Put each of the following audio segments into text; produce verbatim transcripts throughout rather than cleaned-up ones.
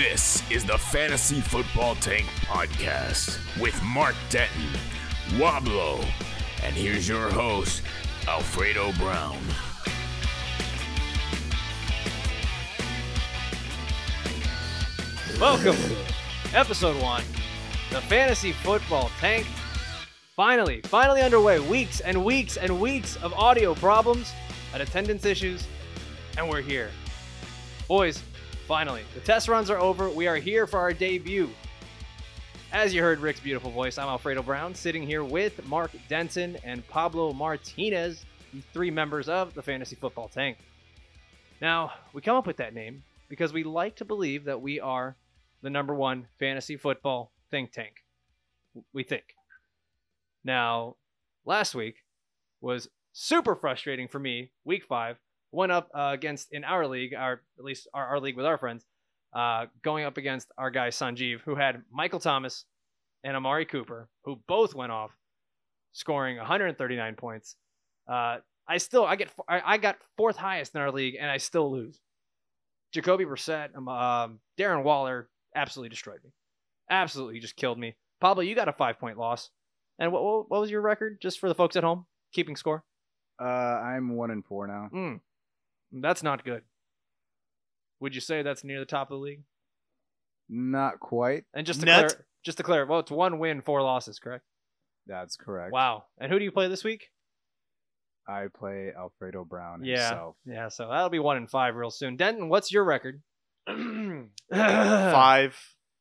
This is the Fantasy Football Tank Podcast with Mark Denton, Wablo, and here's your host, Alfredo Brown. Welcome to episode one, the Fantasy Football Tank. Finally, finally underway. Weeks and weeks and weeks of audio problems and attendance issues, and we're here. Boys, finally, the test runs are over. We are here for our debut. As you heard Rick's beautiful voice, I'm Alfredo Brown, sitting here with Mark Denton and Pablo Martinez, the three members of the Fantasy Football Tank. Now, we come up with that name because we like to believe that we are the number one fantasy football think tank. We think. Now, last week was super frustrating for me. Week five, went up uh, against, in our league, our at least our, our league with our friends, uh, going up against our guy Sanjeev, who had Michael Thomas and Amari Cooper, who both went off, scoring one hundred thirty-nine points. Uh, I still, I get, I, I got fourth highest in our league, and I still lose. Jacoby Brissett, um, um, Darren Waller absolutely destroyed me. Absolutely just killed me. Pablo, you got a five-point loss. And what, what what was your record, just for the folks at home, keeping score? Uh, I'm one and four now. Mm, that's not good. Would you say that's near the top of the league? Not quite. And just to Net. clear, just to clear, well, it's one win, four losses, correct? That's correct. Wow. And who do you play this week? I play Alfredo Brown Yeah, himself. yeah. So that'll be one and five real soon. Denton, what's your record? Five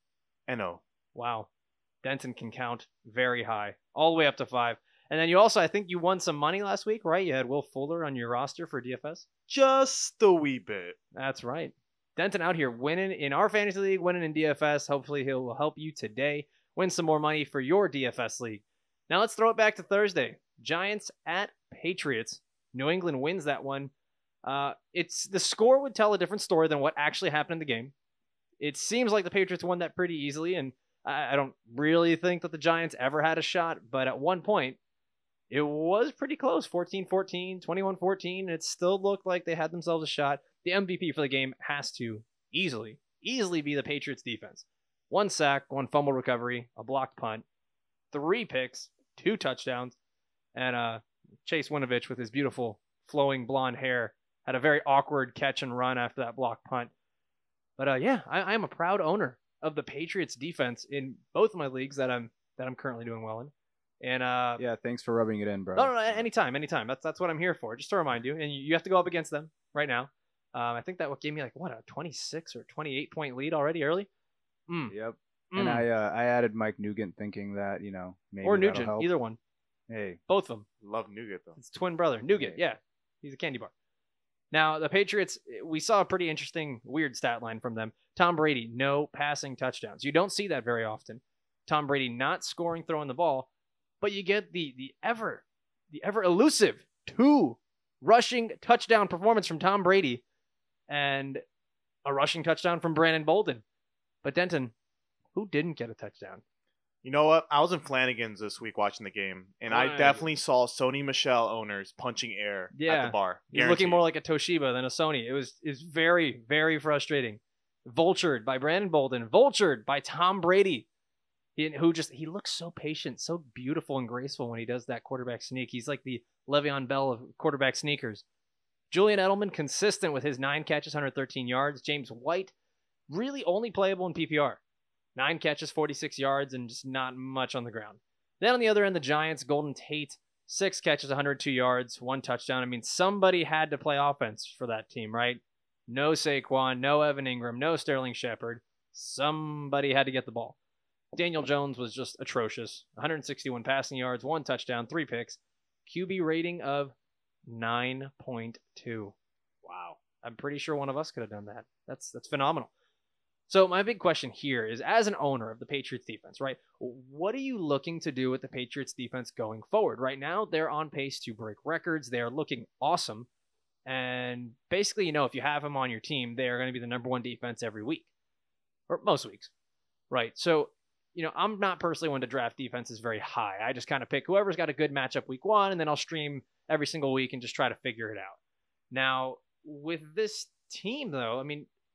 and oh. Wow. Denton can count very high, all the way up to five. And then you also, I think you won some money last week, right? You had Will Fuller on your roster for D F S. Just a wee bit. That's right. Denton out here winning in our fantasy league, winning in D F S. Hopefully he'll help you today win some more money for your D F S league. Now let's throw it back to Thursday. Giants at Patriots. New England wins that one. Uh, it's the score would tell a different story than what actually happened in the game. It seems like the Patriots won that pretty easily, and I, I don't really think that the Giants ever had a shot, but at one point, it was pretty close, fourteen fourteen, twenty-one fourteen. It still looked like they had themselves a shot. The M V P for the game has to easily, easily be the Patriots defense. One sack, one fumble recovery, a blocked punt, three picks, two touchdowns, and uh, Chase Winovich with his beautiful flowing blonde hair had a very awkward catch and run after that blocked punt. But uh, yeah, I, I am a proud owner of the Patriots defense in both of my leagues that I'm that I'm currently doing well in. And uh, Yeah, thanks for rubbing it in, bro. no, no, no, anytime, anytime. That's that's what I'm here for. Just to remind you, and you, you have to go up against them right now. Um, I think that what gave me like what a twenty-six or twenty-eight point lead already early. Mm. Yep. Mm. And I uh, I added Mike Nugent thinking that, you know, maybe or that'll Nugent, help. either one, Hey, both of them. Love nougat though. It's twin brother Nugent. Hey. Yeah, he's a candy bar. Now the Patriots, we saw a pretty interesting, weird stat line from them. Tom Brady, no passing touchdowns. You don't see that very often. Tom Brady not scoring, throwing the ball, but you get the the ever the ever elusive two rushing touchdown performance from Tom Brady, and a rushing touchdown from Brandon Bolden. But Denton, who didn't get a touchdown? You know what? I was in Flanagan's this week watching the game, and I Right. definitely saw Sony Michel owners punching air Yeah. at the bar. He's looking more like a Toshiba than a Sony. It was is very, very frustrating. Vultured by Brandon Bolden. Vultured by Tom Brady. He, who just, he looks so patient, so beautiful and graceful when he does that quarterback sneak. He's like the Le'Veon Bell of quarterback sneakers. Julian Edelman, consistent with his nine catches, one hundred thirteen yards. James White, really only playable in P P R. Nine catches, forty-six yards, and just not much on the ground. Then on the other end, the Giants, Golden Tate, six catches, one hundred two yards, one touchdown. I mean, somebody had to play offense for that team, right? No Saquon, no Evan Ingram, no Sterling Shepard. Somebody had to get the ball. Daniel Jones was just atrocious. one hundred sixty-one passing yards, one touchdown, three picks. Q B rating of nine point two. Wow. I'm pretty sure one of us could have done that. That's that's phenomenal. So my big question here is, as an owner of the Patriots defense, right, what are you looking to do with the Patriots defense going forward? Right now, they're on pace to break records. They are looking awesome. And basically, you know, if you have them on your team, they are going to be the number one defense every week. Or most weeks. Right. So, you know, I'm not personally one to draft defenses very high. I just kind of pick whoever's got a good matchup week one, and then I'll stream every single week and just try to figure it out. Now, with this team, though, I mean,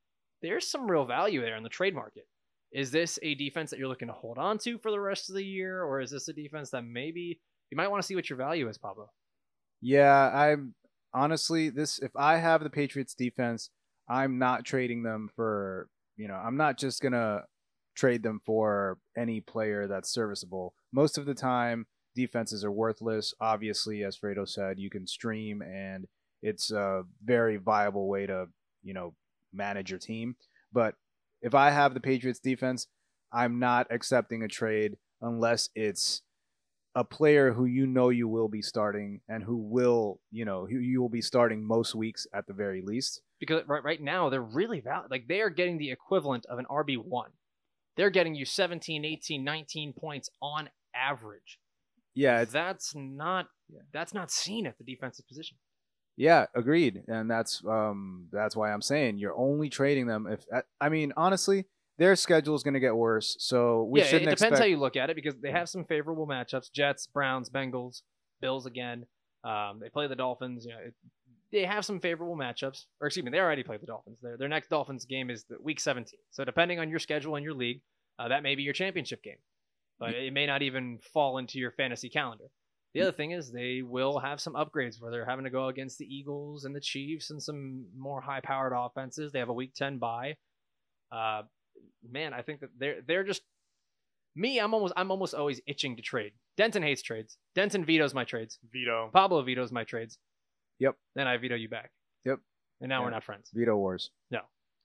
there's some real value there in the trade market. Is this a defense that you're looking to hold on to for the rest of the year, or is this a defense that maybe you might want to see what your value is, Pablo? Yeah, I'm honestly this. If I have the Patriots defense, I'm not trading them for. You know, I'm not just gonna trade them for any player that's serviceable. Most of the time, defenses are worthless. Obviously, as Fredo said, you can stream, and it's a very viable way to, you know, manage your team. But if I have the Patriots defense, I'm not accepting a trade unless it's a player who you know you will be starting and who will, you know, who you will be starting most weeks at the very least. Because right right now, they're really valid. Like, they are getting the equivalent of an R B one. They're getting you seventeen, eighteen, nineteen points on average. Yeah, it's, that's not that's not seen at the defensive position. yeah, agreed. And that's um that's why I'm saying you're only trading them if I mean, honestly, their schedule is going to get worse. So we yeah, shouldn't it depends expect... how you look at it, because they have some favorable matchups: Jets, Browns, Bengals, Bills again. Um, they play the Dolphins. You know, it, they have some favorable matchups. Or excuse me, they already played the Dolphins. Their their next Dolphins game is the week seventeen. So depending on your schedule and your league, uh, that may be your championship game, but it may not even fall into your fantasy calendar. The other thing is they will have some upgrades where they're having to go against the Eagles and the Chiefs and some more high-powered offenses. They have a week ten bye. Uh, man, I think that they're they're just me. I'm almost I'm almost always itching to trade. Denton hates trades. Denton vetoes my trades. Veto. Pablo vetoes my trades. Yep. Then I veto you back. Yep. And now yeah. we're not friends. Veto wars. No.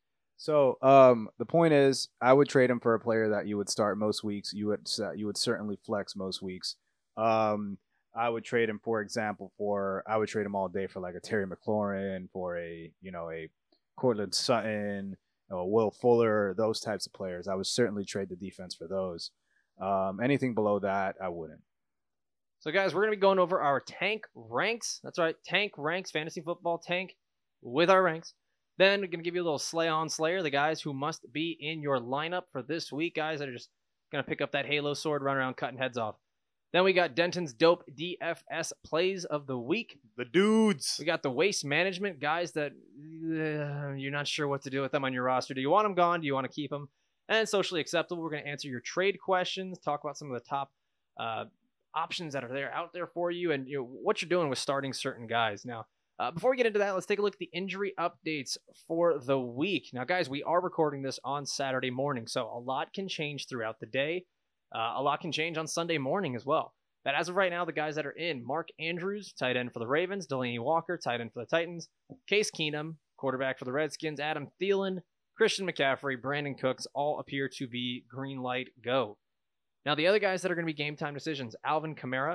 So um, the point is, I would trade him for a player that you would start most weeks. You would you would certainly flex most weeks. Um, I would trade him, for example, for I would trade him all day for like a Terry McLaurin, for a you know a Cortland Sutton, or Will Fuller, those types of players. I would certainly trade the defense for those. Um, anything below that, I wouldn't. So, guys, we're going to be going over our tank ranks. That's right, tank ranks, fantasy football tank with our ranks. Then we're going to give you a little slay on slayer, the guys who must be in your lineup for this week, guys that are just going to pick up that Halo sword, run around cutting heads off. Then we got Denton's dope D F S plays of the week. The dudes. We got the waste management guys that uh, you're not sure what to do with them on your roster. Do you want them gone? Do you want to keep them? And socially acceptable, we're going to answer your trade questions, talk about some of the top uh, options that are there out there for you, and you know, what you're doing with starting certain guys. Now, uh, before we get into that, let's take a look at the injury updates for the week. Now, guys, we are recording this on Saturday morning, so a lot can change throughout the day. Uh, a lot can change on Sunday morning as well. But as of right now, the guys that are in: Mark Andrews, tight end for the Ravens; Delaney Walker, tight end for the Titans; Case Keenum, quarterback for the Redskins; Adam Thielen, Christian McCaffrey, Brandon Cooks, all appear to be green light go. Now, the other guys that are going to be game time decisions: Alvin Kamara.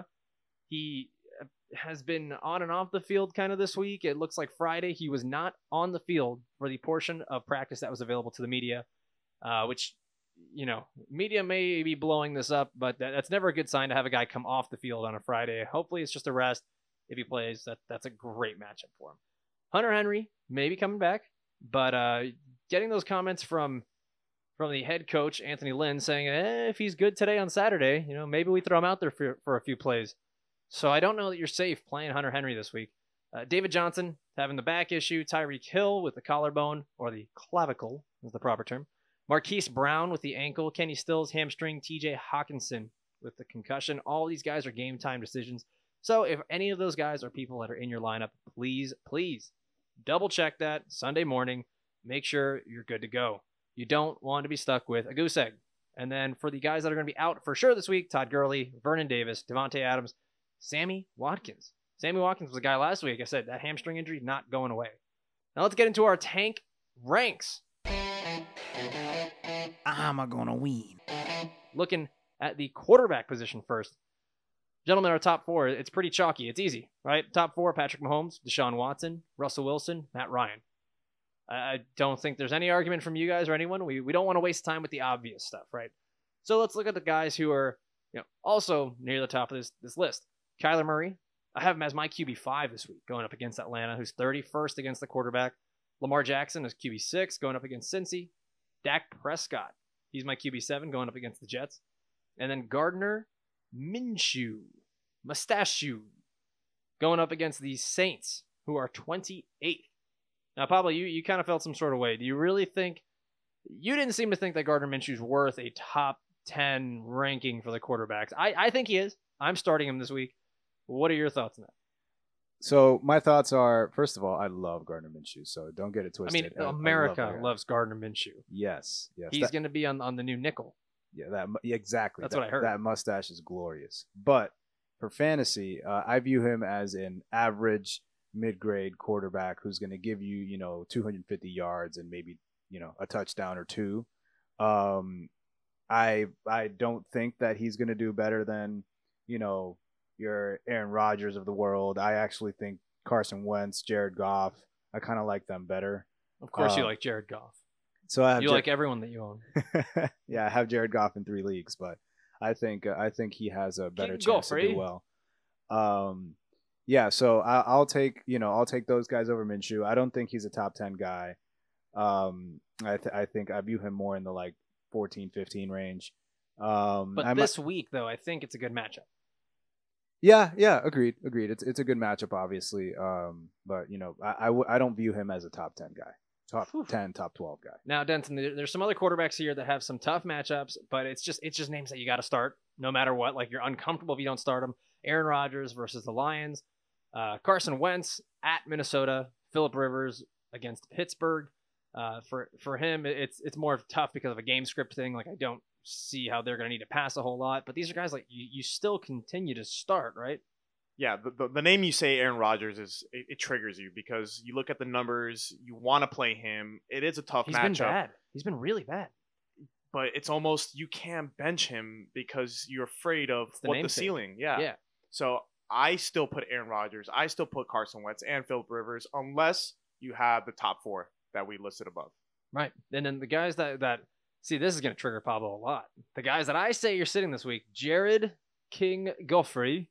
He has been on and off the field kind of this week. It looks like Friday he was not on the field for the portion of practice that was available to the media, uh, which, you know, media may be blowing this up, but that, that's never a good sign to have a guy come off the field on a Friday. Hopefully it's just a rest. If he plays, that that's a great matchup for him. Hunter Henry may be coming back, but uh, getting those comments from from the head coach, Anthony Lynn, saying, eh, if he's good today on Saturday, you know, maybe we throw him out there for, for a few plays. So I don't know that you're safe playing Hunter Henry this week. Uh, David Johnson having the back issue. Tyreek Hill with the collarbone, or the clavicle is the proper term. Marquise Brown with the ankle. Kenny Stills, hamstring. T J Hawkinson with the concussion. All these guys are game time decisions. So if any of those guys are people that are in your lineup, please, please double check that Sunday morning. Make sure you're good to go. You don't want to be stuck with a goose egg. And then for the guys that are going to be out for sure this week: Todd Gurley, Vernon Davis, Devontae Adams, Sammy Watkins. Sammy Watkins was a guy last week. I said that hamstring injury not going away. Now let's get into our tank ranks. I'm a gonna win. Looking at the quarterback position first. Gentlemen, our top four, it's pretty chalky. It's easy, right? Top four: Patrick Mahomes, Deshaun Watson, Russell Wilson, Matt Ryan. I don't think there's any argument from you guys or anyone. We we don't want to waste time with the obvious stuff, right? So let's look at the guys who are, you know, also near the top of this, this list. Kyler Murray, I have him as my Q B five this week, going up against Atlanta, who's thirty-first against the quarterback. Lamar Jackson is Q B six, going up against Cincy. Dak Prescott, he's my Q B seven, going up against the Jets. And then Gardner Minshew, Mustachio, going up against the Saints, who are twenty-eighth. Now, Pablo, you, you kind of felt some sort of way. Do you really think You didn't seem to think that Gardner Minshew's worth a top ten ranking for the quarterbacks. I, I think he is. I'm starting him this week. What are your thoughts on that? So my thoughts are, first of all, I love Gardner Minshew, so don't get it I twisted. mean, I- I America love that guy. loves Gardner Minshew. Yes, yes. He's that- going to be on, on the new nickel. Yeah, that mu- yeah, exactly. That's That- what I heard. That mustache is glorious. But for fantasy, uh, I view him as an average mid-grade quarterback who's going to give you, you know, two hundred fifty yards and maybe, you know, a touchdown or two. Um, I I don't think that he's going to do better than, you know, your Aaron Rodgers of the world. I actually think Carson Wentz, Jared Goff, I kind of like them better. Of course, you Uh, like Jared Goff. So I have You Jar- like everyone that you own. yeah, I have Jared Goff in three leagues, but I think uh, I think he has a better King chance to Goffrey. do well. Um, yeah, so I, I'll take you know I'll take those guys over Minshew. I don't think he's a top ten guy. Um, I th- I think I view him more in the like fourteen, fifteen range. Um, But I mi- this week, though, I think it's a good matchup. yeah, yeah, agreed, agreed. It's it's a good matchup, obviously. Um, but you know I I, w- I don't view him as a top ten guy, top Whew. ten, top twelve guy. Now, Denton, there- there's some other quarterbacks here that have some tough matchups, but it's just it's just names that you got to start no matter what. Like, you're uncomfortable if you don't start them. Aaron Rodgers versus the Lions, uh, Carson Wentz at Minnesota, Phillip Rivers against Pittsburgh. Uh, for for him, it's it's more tough because of a game script thing. Like, I don't see how they're going to need to pass a whole lot. But these are guys like you, you still continue to start, right? Yeah, the, the, the name you say, Aaron Rodgers, is it, it triggers you because you look at the numbers, you want to play him. It is a tough He's matchup, been bad. He's been really bad. but it's almost you can't bench him because you're afraid of It's the what the namesake. ceiling. Yeah. Yeah. So I still put Aaron Rodgers. I still put Carson Wentz and Phillip Rivers, unless you have the top four that we listed above. Right. And then the guys that, that see, this is going to trigger Pablo a lot. The guys that I say you're sitting this week, Jared King Goffrey.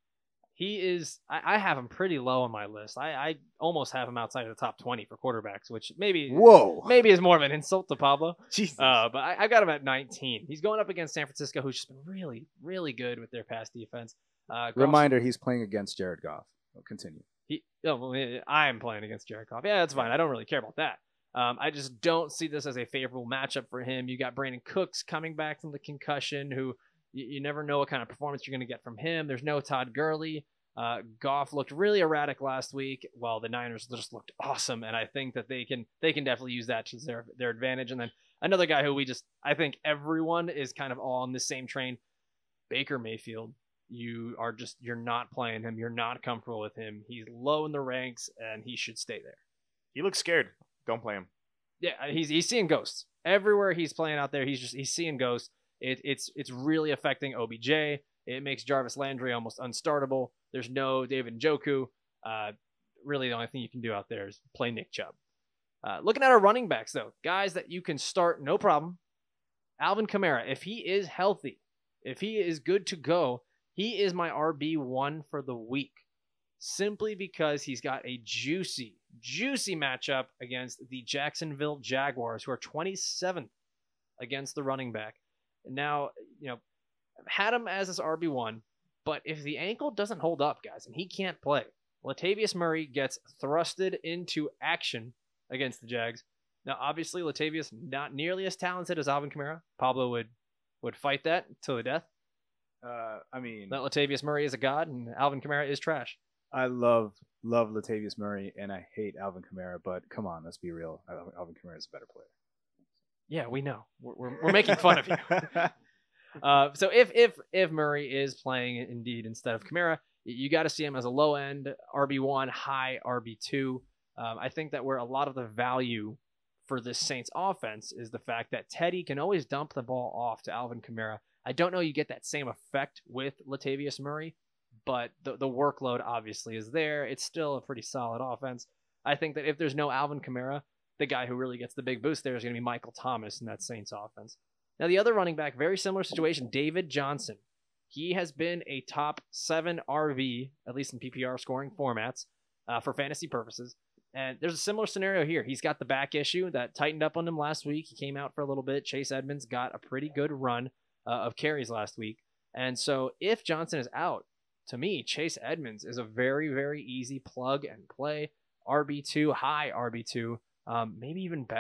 He is, I, I have him pretty low on my list. I, I almost have him outside of the top twenty for quarterbacks, which maybe Whoa, maybe is more of an insult to Pablo. Jesus. Uh, but I, I got him at nineteen. He's going up against San Francisco, who's just been really, really good with their pass defense. Uh, Goff's- Reminder: he's playing against Jared Goff. We'll continue. He, oh, well, I'm playing against Jared Goff. Yeah, that's fine. I don't really care about that. Um, I just don't see this as a favorable matchup for him. You got Brandon Cooks coming back from the concussion, who you, you never know what kind of performance you're going to get from him. There's no Todd Gurley. Uh, Goff looked really erratic last week, while the Niners just looked awesome, and I think that they can they can definitely use that to their their advantage. And then another guy who we just I think everyone is kind of all on the same train, Baker Mayfield. You are just you're not playing him. You're not comfortable with him. He's low in the ranks, and he should stay there. He looks scared. Don't play him. Yeah, he's he's seeing ghosts everywhere he's playing out there. He's just he's seeing ghosts. It, it's it's really affecting O B J. It makes Jarvis Landry almost unstartable. There's no David Njoku. Uh, really, the only thing you can do out there is play Nick Chubb. Uh, looking at our running backs, though, guys that you can start, no problem. Alvin Kamara, if he is healthy, if he is good to go, he is my R B one for the week. Simply because he's got a juicy, juicy matchup against the Jacksonville Jaguars, who are twenty-seventh against the running back. Now, you know, I've had him as his R B one, but if the ankle doesn't hold up, guys, and he can't play, Latavius Murray gets thrusted into action against the Jags. Now, obviously, Latavius not nearly as talented as Alvin Kamara. Pablo would would fight that till the death. Uh, I mean, That Latavius Murray is a god, and Alvin Kamara is trash. I love love Latavius Murray, and I hate Alvin Kamara. But come on, let's be real. Al- Alvin Kamara is a better player. Yeah, we know. We're, we're, we're making fun of you. Uh, so if if if Murray is playing indeed instead of Kamara, you got to see him as a low end R B one, high R B two. Um, I think that where a lot of the value for this Saints offense is the fact that Teddy can always dump the ball off to Alvin Kamara. I don't know you get that same effect with Latavius Murray, but the the workload obviously is there. It's still a pretty solid offense. I think that if there's no Alvin Kamara, the guy who really gets the big boost there is going to be Michael Thomas in that Saints offense. Now, the other running back, very similar situation, David Johnson. He has been a top seven R V, at least in P P R scoring formats, uh, for fantasy purposes. And there's a similar scenario here. He's got the back issue that tightened up on him last week. He came out for a little bit. Chase Edmonds got a pretty good run uh, of carries last week. And so if Johnson is out, to me, Chase Edmonds is a very, very easy plug and play. R B two, high R B two, um, maybe even better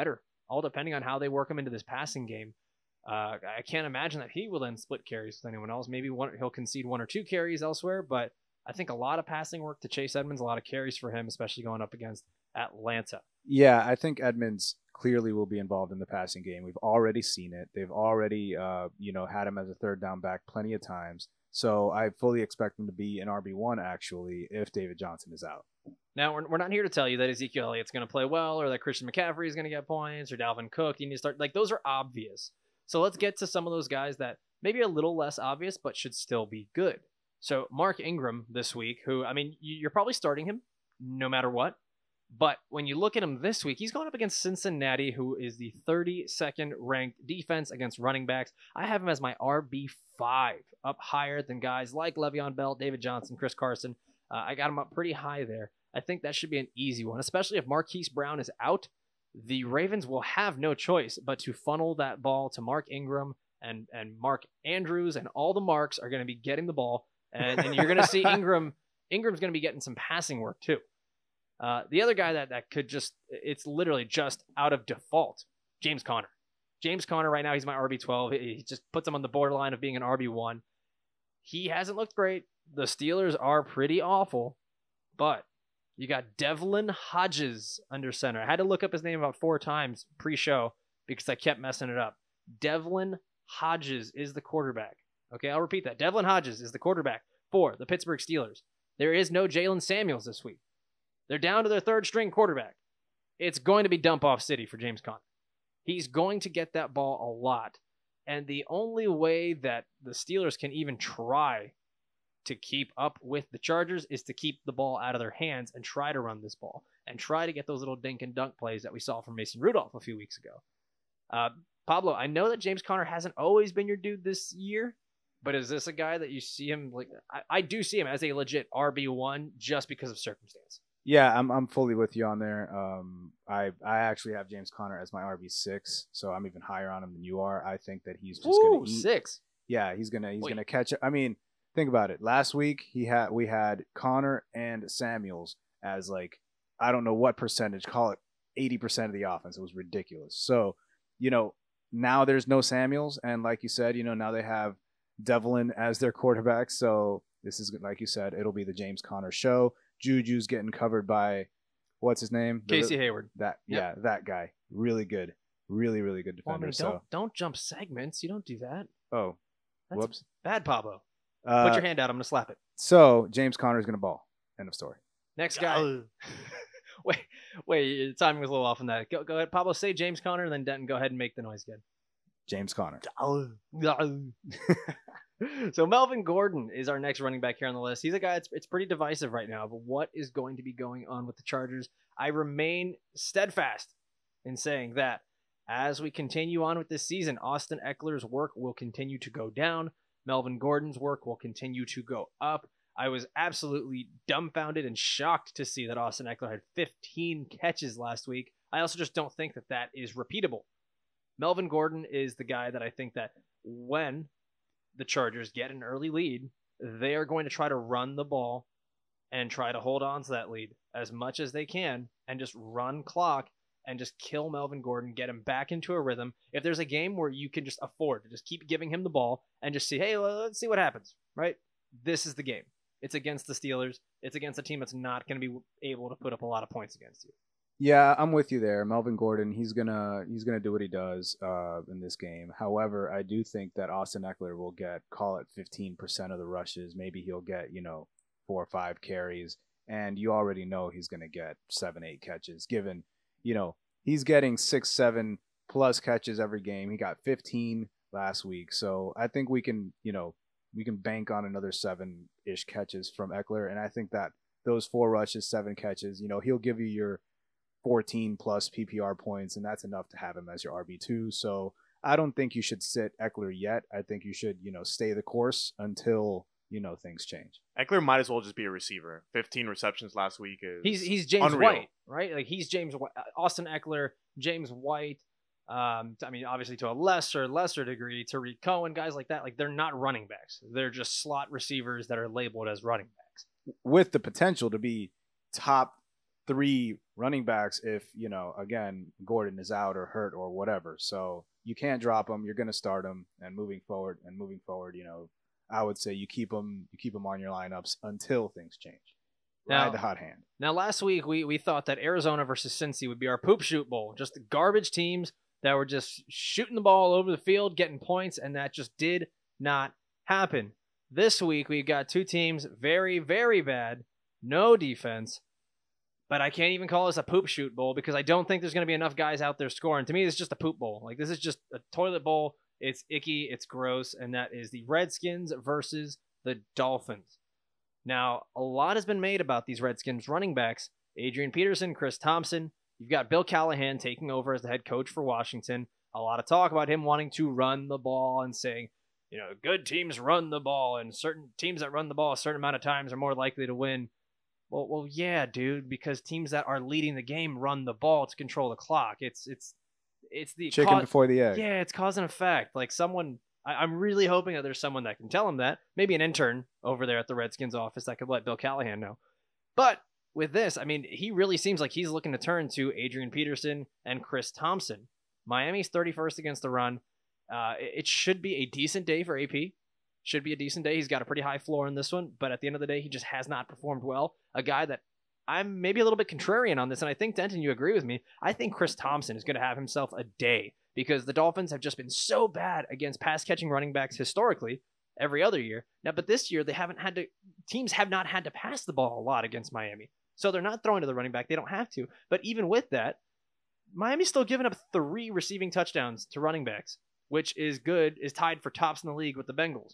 all depending on how they work him into this passing game. Uh, I can't imagine that he will then split carries with anyone else. Maybe one, he'll concede one or two carries elsewhere, but I think a lot of passing work to Chase Edmonds, a lot of carries for him, especially going up against Atlanta. Yeah, I think Edmonds clearly will be involved in the passing game. We've already seen it. They've already, uh, you know, had him as a third down back plenty of times. So I fully expect him to be an R B one, actually, if David Johnson is out. Now, we're, we're not here to tell you that Ezekiel Elliott's going to play well or that Christian McCaffrey is going to get points or Dalvin Cook. You need to start. Like, those are obvious. So let's get to some of those guys that maybe a little less obvious, but should still be good. So Mark Ingram this week, who, I mean, you're probably starting him no matter what. But when you look at him this week, he's going up against Cincinnati, who is the thirty-second ranked defense against running backs. I have him as my R B five, up higher than guys like Le'Veon Bell, David Johnson, Chris Carson. Uh, I got him up pretty high there. I think that should be an easy one, especially if Marquise Brown is out. The Ravens will have no choice but to funnel that ball to Mark Ingram, and, and Mark Andrews, and all the Marks are going to be getting the ball. And, and you're going to see Ingram. Ingram's going to be getting some passing work too. Uh, the other guy that, that could just, it's literally just out of default, James Conner. James Conner right now, he's my R B twelve. He just puts him on the borderline of being an R B one. He hasn't looked great. The Steelers are pretty awful, but you got Devlin Hodges under center. I had to look up his name about four times pre-show because I kept messing it up. Devlin Hodges is the quarterback. Okay, I'll repeat that. Devlin Hodges is the quarterback for the Pittsburgh Steelers. There is no Jalen Samuels this week. They're down to their third string quarterback. It's going to be dump-off city for James Conner. He's going to get that ball a lot. And the only way that the Steelers can even try to keep up with the Chargers is to keep the ball out of their hands and try to run this ball and try to get those little dink and dunk plays that we saw from Mason Rudolph a few weeks ago. Uh, Pablo, I know that James Conner hasn't always been your dude this year, but is this a guy that you see him like? I, I do see him as a legit R B one just because of circumstance. Yeah, I'm I'm fully with you on there. Um, I I actually have James Conner as my R B six, so I'm even higher on him than you are. I think that he's just Ooh, gonna eat. six. Yeah, he's gonna he's Wait. gonna catch it. I mean, think about it. Last week he had we had Conner and Samuels as like I don't know what percentage, call it eighty percent of the offense. It was ridiculous. So, you know, now there's no Samuels, and like you said, you know, now they have Devlin as their quarterback. So this is, like you said, it'll be the James Conner show. Juju's getting covered by, what's his name? Casey The, Hayward. that Yep. yeah, that guy. Really good. Really, really good Well, I defender. mean, so don't don't jump segments. You don't do that. oh, That's whoops. bad, Pablo. Uh, Put your hand out. I'm gonna slap it. So James Conner's gonna ball. End of story. Next guy. wait, wait. Your timing was a little off on that. Go, go ahead, Pablo. Say James Conner, and then Denton, go ahead and make the noise again. James Conner. So Melvin Gordon is our next running back here on the list. He's a guy that's it's pretty divisive right now, but what is going to be going on with the Chargers? I remain steadfast in saying that as we continue on with this season, Austin Eckler's work will continue to go down. Melvin Gordon's work will continue to go up. I was absolutely dumbfounded and shocked to see that Austin Eckler had fifteen catches last week. I also just don't think that that is repeatable. Melvin Gordon is the guy that I think that when the Chargers get an early lead, they are going to try to run the ball and try to hold on to that lead as much as they can and just run clock and just kill Melvin Gordon, get him back into a rhythm. If there's a game where you can just afford to just keep giving him the ball and just see, hey, let's see what happens, right? This is the game. It's against the Steelers. It's against a team that's not going to be able to put up a lot of points against you. Yeah, I'm with you there. Melvin Gordon, he's gonna he's gonna do what he does uh, in this game. However, I do think that Austin Eckler will get, call it fifteen percent of the rushes. Maybe he'll get, you know, four or five carries, and you already know he's gonna get seven, eight catches. Given, you know, he's getting six, seven plus catches every game. He got fifteen last week, so I think we can, you know, we can bank on another seven-ish catches from Eckler, and I think that those four rushes, seven catches, you know, he'll give you your fourteen plus P P R points, and that's enough to have him as your R B two. So I don't think you should sit Eckler yet. I think you should, you know, stay the course until, you know, things change. Eckler might as well just be a receiver. fifteen receptions last week is He's he's James unreal. White, right? Like he's James White, Austin Eckler, James White. Um, I mean, obviously to a lesser lesser degree, Tariq Cohen, guys like that. Like they're not running backs. They're just slot receivers that are labeled as running backs. With the potential to be top three running backs if, you know, again, Gordon is out or hurt or whatever. So you can't drop them. You're going to start them. And moving forward and moving forward, you know, I would say you keep them, you keep them on your lineups until things change. Ride Now- the hot hand. Now, last week, we, we thought that Arizona versus Cincy would be our poop shoot bowl. Just the garbage teams that were just shooting the ball all over the field, getting points, and that just did not happen. This week, we've got two teams very, very bad, no defense, but I can't even call this a poop shoot bowl because I don't think there's going to be enough guys out there scoring. To me, it's just a poop bowl. Like, this is just a toilet bowl. It's icky, it's gross, and that is the Redskins versus the Dolphins. Now, a lot has been made about these Redskins running backs. Adrian Peterson, Chris Thompson. You've got Bill Callahan taking over as the head coach for Washington. A lot of talk about him wanting to run the ball and saying, you know, good teams run the ball, and certain teams that run the ball a certain amount of times are more likely to win. Well, well, yeah, dude, because teams that are leading the game run the ball to control the clock. It's it's it's the Chicken ca- before the egg. yeah, it's cause and effect. Like someone, I, I'm really hoping that there's someone that can tell him that. Maybe an intern over there at the Redskins office that could let Bill Callahan know. But with this, I mean, he really seems like he's looking to turn to Adrian Peterson and Chris Thompson. Miami's thirty-first against the run. Uh, it, it should be a decent day for A P. Should be a decent day. He's got a pretty high floor in this one, but at the end of the day, he just has not performed well. A guy that I'm maybe a little bit contrarian on this, and I think, Denton, you agree with me. I think Chris Thompson is going to have himself a day because the Dolphins have just been so bad against pass-catching running backs historically every other year. Now, but this year, they haven't had to, teams have not had to pass the ball a lot against Miami. So they're not throwing to the running back. They don't have to. But even with that, Miami's still giving up three receiving touchdowns to running backs, which is good, is tied for tops in the league with the Bengals.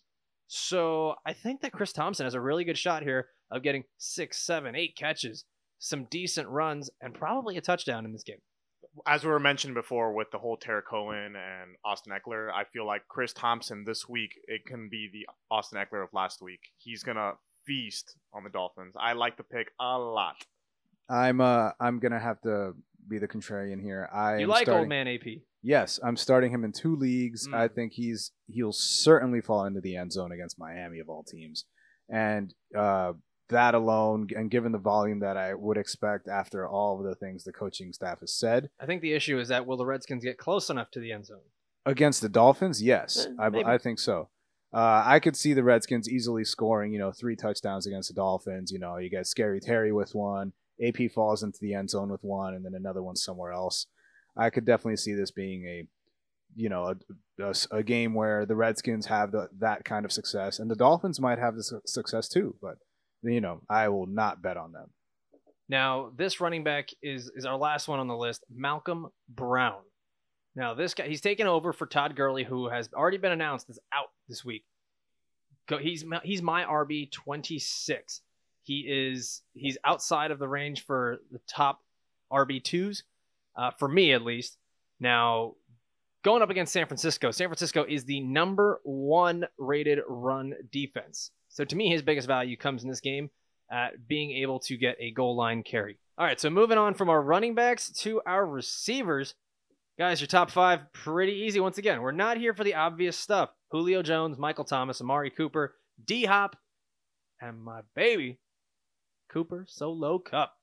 So I think that Chris Thompson has a really good shot here of getting six, seven, eight catches, some decent runs, and probably a touchdown in this game. As we were mentioned before with the whole Tara Cohen and Austin Eckler, I feel like Chris Thompson this week, it can be the Austin Eckler of last week. He's going to feast on the Dolphins. I like the pick a lot. I'm uh I'm gonna have to be the contrarian here. I You am like starting, old man A P? Yes, I'm starting him in two leagues. Mm. I think he's he'll certainly fall into the end zone against Miami of all teams, and uh, that alone, and given the volume that I would expect after all of the things the coaching staff has said I think the issue is that will the Redskins get close enough to the end zone? against the Dolphins, yes, Eh, I, maybe. I think so. Uh, I could see the Redskins easily scoring, you know, three touchdowns against the Dolphins. You know, you get Scary Terry with one, A P falls into the end zone with one, and then another one somewhere else. I could definitely see this being a, you know, a, a, a game where the Redskins have the, that kind of success, and the Dolphins might have the su- success too. But you know, I will not bet on them. Now, this running back is is our last one on the list, Malcolm Brown. Now, this guy, he's taken over for Todd Gurley, who has already been announced as out this week. Go- He's my- he's my R B twenty-six. He is he's outside of the range for the top R B twos, uh, for me at least. Now, going up against San Francisco, San Francisco is the number one rated run defense. So to me, his biggest value comes in this game at being able to get a goal line carry. All right, so moving on from our running backs to our receivers. Guys, your top five, pretty easy once again. We're not here for the obvious stuff. Julio Jones, Michael Thomas, Amari Cooper, D-Hop, and my baby, Cooper Solo Cup.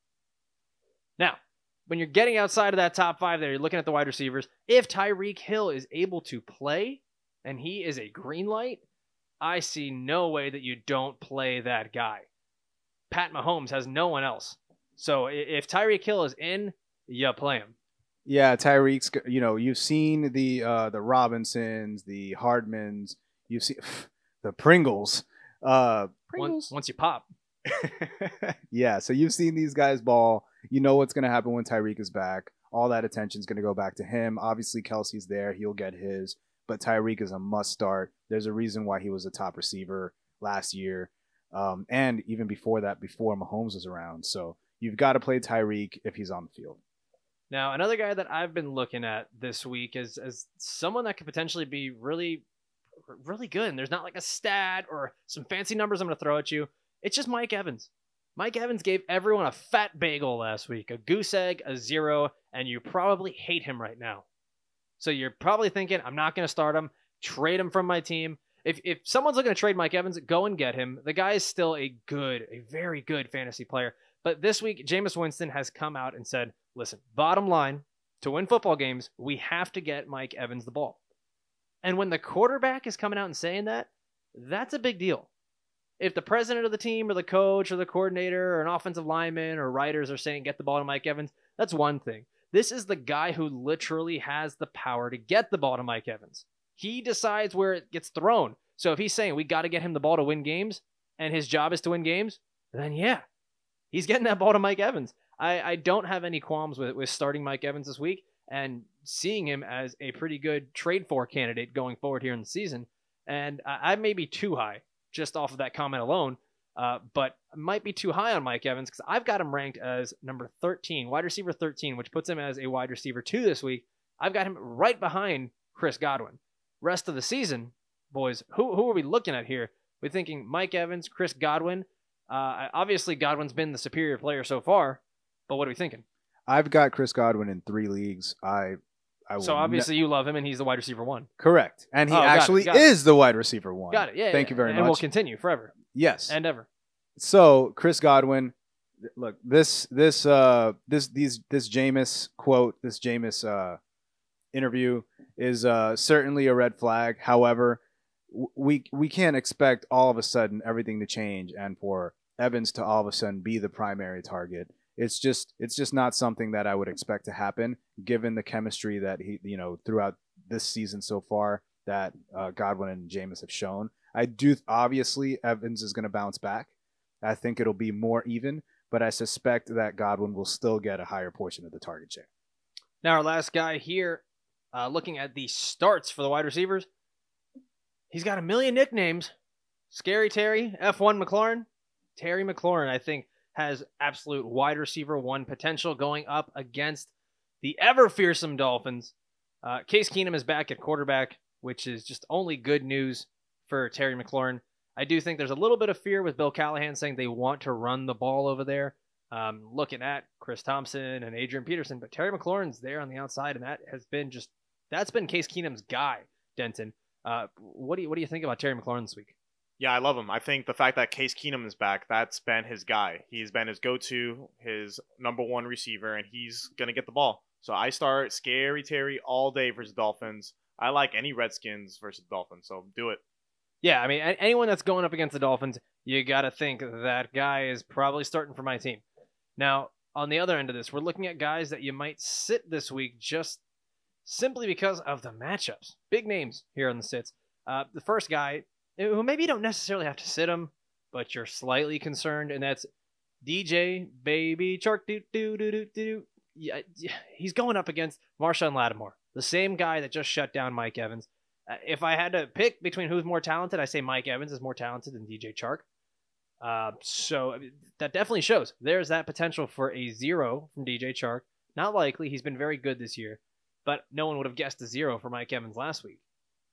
Now, when you're getting outside of that top five there, you're looking at the wide receivers. If Tyreek Hill is able to play, and he is a green light, I see no way that you don't play that guy. Pat Mahomes has no one else. So i- if Tyreek Hill is in, you play him. Yeah, Tyreek's. You know, you've seen the uh, the Robinsons, the Hardmans. You've seen the Pringles. Uh, Once, once you pop. yeah, so you've seen these guys ball. You know what's going to happen when Tyreek is back. All that attention's going to go back to him. Obviously, Kelsey's there. He'll get his. But Tyreek is a must start. There's a reason why he was a top receiver last year. Um, and even before that, before Mahomes was around. So you've got to play Tyreek if he's on the field. Now, another guy that I've been looking at this week is as someone that could potentially be really, really good. And there's not like a stat or some fancy numbers I'm going to throw at you. It's just Mike Evans. Mike Evans gave everyone a fat bagel last week, a goose egg, a zero, and you probably hate him right now. So you're probably thinking, I'm not going to start him, trade him from my team. If if someone's looking to trade Mike Evans, go and get him. The guy is still a good, a very good fantasy player. But this week, Jameis Winston has come out and said, listen, bottom line, to win football games, we have to get Mike Evans the ball. And when the quarterback is coming out and saying that, that's a big deal. If the president of the team or the coach or the coordinator or an offensive lineman or writers are saying get the ball to Mike Evans, that's one thing. This is the guy who literally has the power to get the ball to Mike Evans. He decides where it gets thrown. So if he's saying we got to get him the ball to win games and his job is to win games, then yeah, he's getting that ball to Mike Evans. I, I don't have any qualms with, with starting Mike Evans this week and seeing him as a pretty good trade for candidate going forward here in the season. And I, I may be too high just off of that comment alone, uh, but I might be too high on Mike Evans because I've got him ranked as number thirteen, wide receiver thirteen, which puts him as a wide receiver two this week. I've got him right behind Chris Godwin. Rest of the season, boys, who who are we looking at here? We're thinking Mike Evans, Chris Godwin. Uh, obviously, Godwin's been the superior player so far, but what are we thinking? I've got Chris Godwin in three leagues. I, I will so obviously ne- you love him, and he's the wide receiver one. Correct, and he Oh, got it, actually got it. is the wide receiver one. Got it. Yeah. Thank yeah, you very and much. And we'll continue forever Yes, and ever. So Chris Godwin, look this this uh this these this Jameis quote, this Jameis uh interview is uh certainly a red flag. However, w- we we can't expect all of a sudden everything to change and for Evans to all of a sudden be the primary target. It's just it's just not something that I would expect to happen given the chemistry that he you know throughout this season so far that uh, Godwin and Jameis have shown. I do obviously Evans is going to bounce back. I think it'll be more even, but I suspect that Godwin will still get a higher portion of the target share. Now our last guy here, uh, looking at the starts for the wide receivers, he's got a million nicknames. Scary Terry, F one McLaurin. Terry McLaurin, I think, has absolute wide receiver one potential going up against the ever fearsome Dolphins. Uh, Case Keenum is back at quarterback, which is just only good news for Terry McLaurin. I do think there's a little bit of fear with Bill Callahan saying they want to run the ball over there. Um, looking at Chris Thompson and Adrian Peterson, but Terry McLaurin's there on the outside, and that has been just that's been Case Keenum's guy, Denton. Uh, what do you what do you think about Terry McLaurin this week? Yeah, I love him. I think the fact that Case Keenum is back, that's been his guy. He's been his go-to, his number one receiver, and he's going to get the ball. So I start Scary Terry all day versus Dolphins. I like any Redskins versus Dolphins, so do it. Yeah, I mean, anyone that's going up against the Dolphins, you got to think that guy is probably starting for my team. Now, on the other end of this, we're looking at guys that you might sit this week just simply because of the matchups. Big names here on the sits. Uh, the first guy, who maybe you don't necessarily have to sit him, but you're slightly concerned, and that's D J Baby Chark. Do do do do do. Yeah, he's going up against Marshawn Lattimore, the same guy that just shut down Mike Evans. Uh, if I had to pick between who's more talented, I say Mike Evans is more talented than D J Chark. Uh, so I mean, that definitely shows there's that potential for a zero from D J Chark. Not likely. He's been very good this year, but no one would have guessed a zero for Mike Evans last week.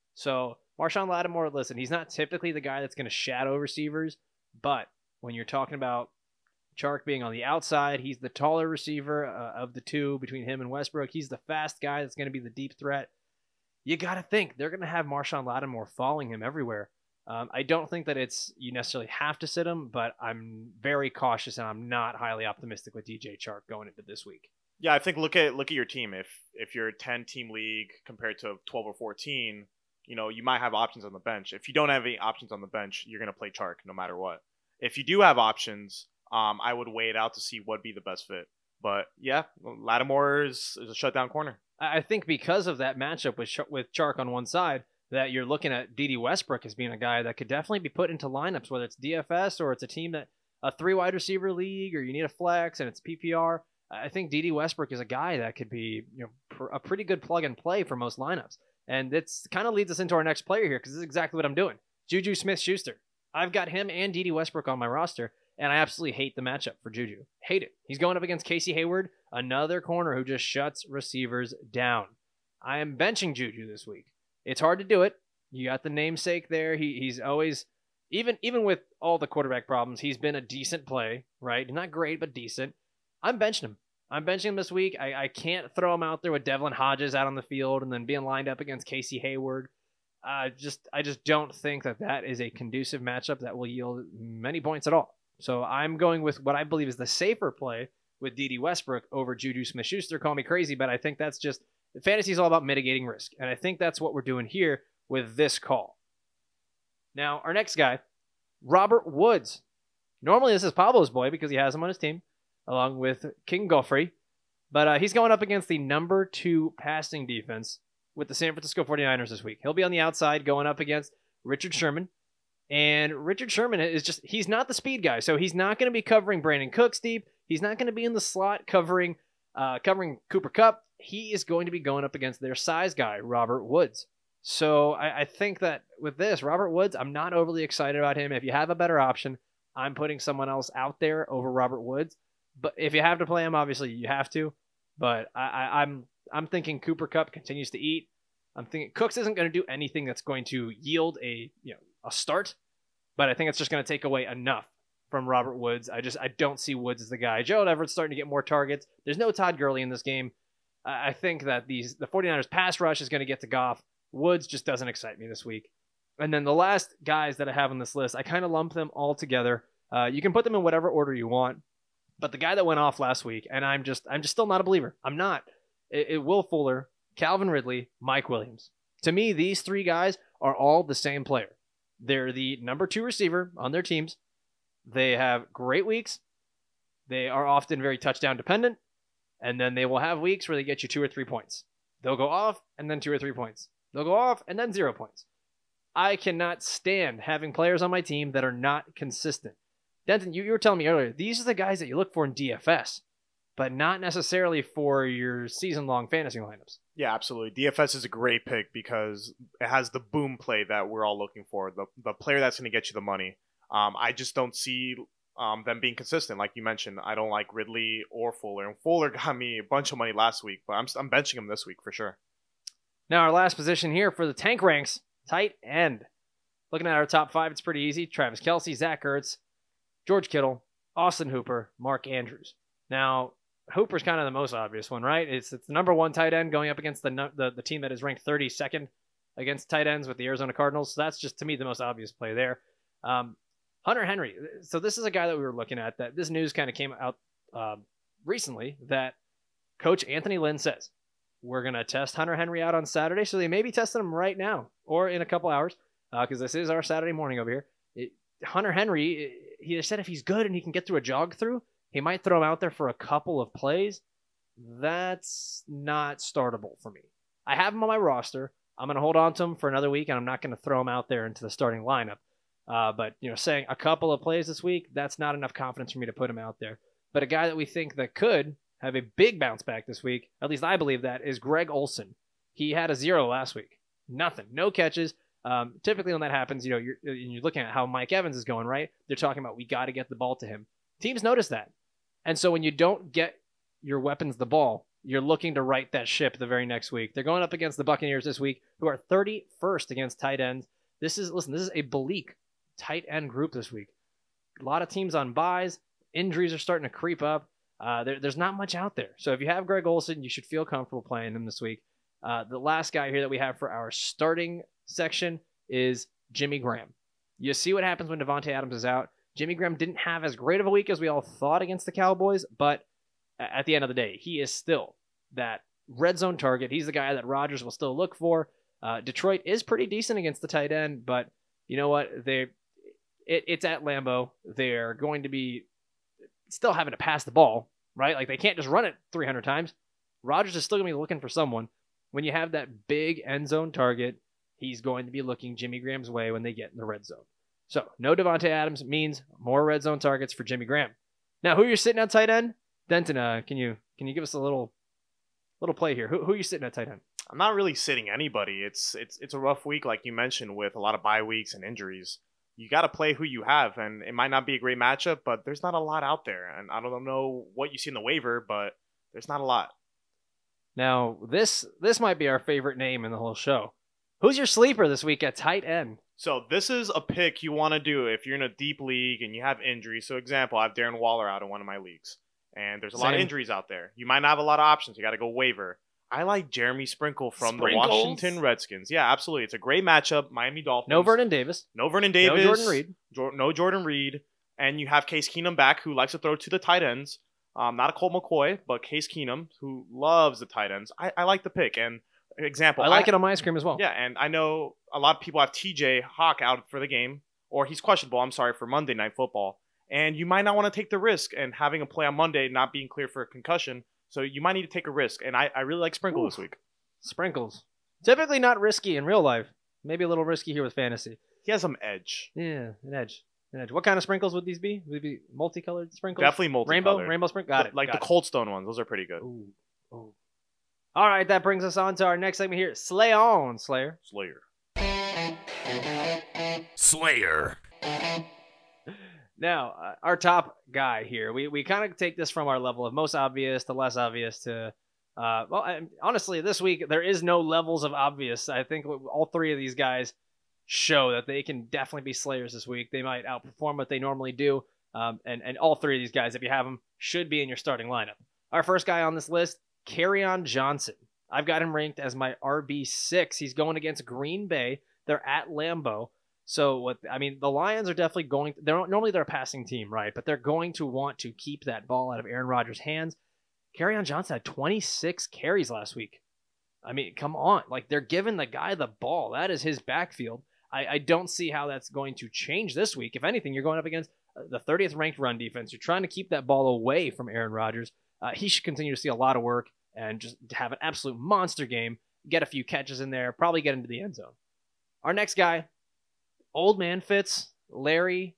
So Marshawn Lattimore, listen, he's not typically the guy that's going to shadow receivers, but when you're talking about Chark being on the outside, he's the taller receiver uh, of the two between him and Westbrook. He's the fast guy that's going to be the deep threat. You got to think they're going to have Marshawn Lattimore following him everywhere. Um, I don't think that it's you necessarily have to sit him, but I'm very cautious and I'm not highly optimistic with D J Chark going into this week. Yeah, I think look at look at your team. If if you're a ten team league compared to twelve or fourteen, you know, you might have options on the bench. If you don't have any options on the bench, you're going to play Chark no matter what. If you do have options, um, I would weigh it out to see what would be the best fit. But yeah, Lattimore is, is a shutdown corner. I think because of that matchup with Ch- with Chark on one side, that you're looking at D D Westbrook as being a guy that could definitely be put into lineups, whether it's D F S or it's a team that a three wide receiver league or you need a flex and it's P P R. I think D D Westbrook is a guy that could be you know pr- a pretty good plug and play for most lineups. And it's kind of leads us into our next player here because this is exactly what I'm doing. Juju Smith-Schuster. I've got him and D D Westbrook on my roster, and I absolutely hate the matchup for Juju. Hate it. He's going up against Casey Hayward, another corner who just shuts receivers down. I am benching Juju this week. It's hard to do it. You got the namesake there. He he's always, even even with all the quarterback problems, he's been a decent play, right? Not great, but decent. I'm benching him. I'm benching him this week. I, I can't throw him out there with Devlin Hodges out on the field and then being lined up against Casey Hayward. Uh, just I just don't think that that is a conducive matchup that will yield many points at all. So I'm going with what I believe is the safer play with D D Westbrook over Juju Smith-Schuster. Call me crazy, but I think that's just fantasy is all about mitigating risk, and I think that's what we're doing here with this call. Now, our next guy, Robert Woods. Normally, this is Pablo's boy because he has him on his team, along with King Goffrey. But uh, he's going up against the number two passing defense with the San Francisco forty-niners this week. He'll be on the outside going up against Richard Sherman. And Richard Sherman is just, he's not the speed guy. So he's not going to be covering Brandon Cooks deep. He's not going to be in the slot covering uh, covering Cooper Kupp. He is going to be going up against their size guy, Robert Woods. So I, I think that with this, Robert Woods, I'm not overly excited about him. If you have a better option, I'm putting someone else out there over Robert Woods. But if you have to play him, obviously you have to. But I, I, I'm I'm thinking Cooper Kupp continues to eat. I'm thinking Cooks isn't going to do anything that's going to yield a you know a start. But I think it's just going to take away enough from Robert Woods. I just I don't see Woods as the guy. Gerald Everett's starting to get more targets. There's no Todd Gurley in this game. I think that these the forty-niners pass rush is going to get to Goff. Woods just doesn't excite me this week. And then the last guys that I have on this list, I kind of lump them all together. Uh, you can put them in whatever order you want. But the guy that went off last week, and I'm just I'm just still not a believer. I'm not. It, it Will Fuller, Calvin Ridley, Mike Williams. To me, these three guys are all the same player. They're the number two receiver on their teams. They have great weeks. They are often very touchdown dependent. And then they will have weeks where they get you two or three points. They'll go off and then two or three points. They'll go off and then zero points. I cannot stand having players on my team that are not consistent. Denton, you, you were telling me earlier, these are the guys that you look for in D F S, but not necessarily for your season-long fantasy lineups. Yeah, absolutely. D F S is a great pick because it has the boom play that we're all looking for, the the player that's going to get you the money. Um, I just don't see um, them being consistent. Like you mentioned, I don't like Ridley or Fuller. And Fuller got me a bunch of money last week, but I'm, I'm benching him this week for sure. Now, our last position here for the tank ranks, tight end. Looking at our top five, it's pretty easy. Travis Kelce, Zach Ertz, George Kittle, Austin Hooper, Mark Andrews. Now, Hooper's kind of the most obvious one, right? It's it's the number one tight end going up against the, the the team that is ranked thirty-second against tight ends with the Arizona Cardinals. So that's just, to me, the most obvious play there. Um, Hunter Henry. So this is a guy that we were looking at that this news kind of came out uh, recently that Coach Anthony Lynn says, we're going to test Hunter Henry out on Saturday. So they may be testing him right now or in a couple hours because uh, this is our Saturday morning over here. It, Hunter Henry, he said if he's good and he can get through a jog through, he might throw him out there for a couple of plays. That's not startable for me. I have him on my roster. I'm going to hold on to him for another week, and I'm not going to throw him out there into the starting lineup. Uh, but, you know, saying a couple of plays this week, that's not enough confidence for me to put him out there. But a guy that we think that could have a big bounce back this week, at least I believe that, is Greg Olsen. He had a zero last week. Nothing. No catches. Um, typically when that happens, you know, you're, you're looking at how Mike Evans is going, right? They're talking about we got to get the ball to him. Teams notice that. And so when you don't get your weapons the ball, you're looking to right that ship the very next week. They're going up against the Buccaneers this week, who are thirty-first against tight ends. This is, listen, this is a bleak tight end group this week. A lot of teams on buys. Injuries are starting to creep up. Uh, there, there's not much out there. So if you have Greg Olsen, you should feel comfortable playing him this week. Uh, the last guy here that we have for our starting section is Jimmy Graham. You see what happens when Devontae Adams is out. Jimmy Graham didn't have as great of a week as we all thought against the Cowboys, but at the end of the day, he is still that red zone target. He's the guy that Rodgers will still look for. Uh, Detroit is pretty decent against the tight end, but you know what? They it, it's at Lambeau. They're going to be still having to pass the ball, right? Like they can't just run it three hundred times. Rodgers is still going to be looking for someone. When you have that big end zone target, he's going to be looking Jimmy Graham's way when they get in the red zone. So no Devontae Adams means more red zone targets for Jimmy Graham. Now, who you're sitting at tight end? Denton, uh, can you can you give us a little little play here? Who who are you sitting at tight end? I'm not really sitting anybody. It's it's it's a rough week, like you mentioned, with a lot of bye weeks and injuries. You got to play who you have, and it might not be a great matchup, but there's not a lot out there. And I don't know what you see in the waiver, but there's not a lot. Now, this this might be our favorite name in the whole show. Who's your sleeper this week at tight end? So this is a pick you want to do if you're in a deep league and you have injuries. So example, I have Darren Waller out in one of my leagues, and there's a Same. lot of injuries out there. You might not have a lot of options. You got to go waiver. I like Jeremy Sprinkle from Sprinkles? the Washington Redskins. Yeah, absolutely. It's a great matchup. Miami Dolphins. No Vernon Davis. No Vernon Davis. No Jordan Reed. Jo- no Jordan Reed. And you have Case Keenum back, who likes to throw to the tight ends. Um, not a Colt McCoy, but Case Keenum, who loves the tight ends. I, I like the pick. And example, I like I, it on my ice cream as well. Yeah, and I know a lot of people have T J Hawk out for the game, or he's questionable, I'm sorry, for Monday Night Football. And you might not want to take the risk and having a play on Monday not being clear for a concussion. So you might need to take a risk. And I, I really like Sprinkle Ooh. this week. Sprinkles. Typically not risky in real life. Maybe a little risky here with fantasy. He has some edge. Yeah, an edge. An edge. What kind of sprinkles would these be? Would they be multicolored sprinkles? Definitely multicolored. Rainbow? Rainbow sprinkles? Got it. Like got the it. Cold Stone ones. Those are pretty good. Ooh. Ooh. All right, that brings us on to our next segment here. Slay on, Slayer. Slayer. Slayer. Now, uh, our top guy here, we, we kind of take this from our level of most obvious to less obvious to, uh, well, I, honestly, this week, there is no levels of obvious. I think all three of these guys show that they can definitely be slayers this week. They might outperform what they normally do. Um, and, and all three of these guys, if you have them, should be in your starting lineup. Our first guy on this list, Kerryon Johnson. I've got him ranked as my R B six. He's going against Green Bay. They're at Lambeau. So what I mean, the Lions are definitely going. They're normally they're a passing team, right? But they're going to want to keep that ball out of Aaron Rodgers' hands. Kerryon Johnson had twenty-six carries last week. I mean, come on, like they're giving the guy the ball. That is his backfield. I, I don't see how that's going to change this week. If anything, you're going up against the thirtieth ranked run defense. You're trying to keep that ball away from Aaron Rodgers. Uh, he should continue to see a lot of work and just have an absolute monster game. Get a few catches in there. Probably get into the end zone. Our next guy. Old man Fitz, Larry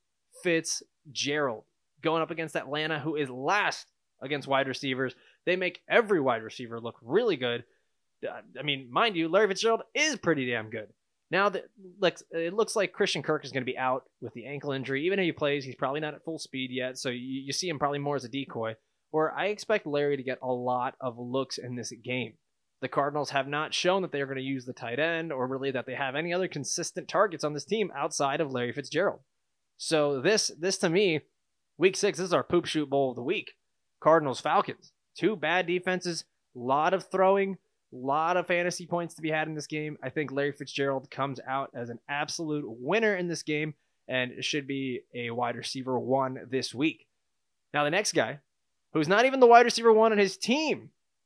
Fitzgerald, going up against Atlanta, who is last against wide receivers. They make every wide receiver look really good. I mean, mind you, Larry Fitzgerald is pretty damn good. Now that it looks like Christian Kirk is going to be out with the ankle injury. Even if he plays, he's probably not at full speed yet, so you, you see him probably more as a decoy. Or I expect Larry to get a lot of looks in this game. The Cardinals have not shown that they are going to use the tight end or really that they have any other consistent targets on this team outside of Larry Fitzgerald. So this, this to me, week six, this is our poop shoot bowl of the week. Cardinals, Falcons, two bad defenses, a lot of throwing, a lot of fantasy points to be had in this game. I think Larry Fitzgerald comes out as an absolute winner in this game and should be a wide receiver one this week. Now the next guy, who's not even the wide receiver one on his team,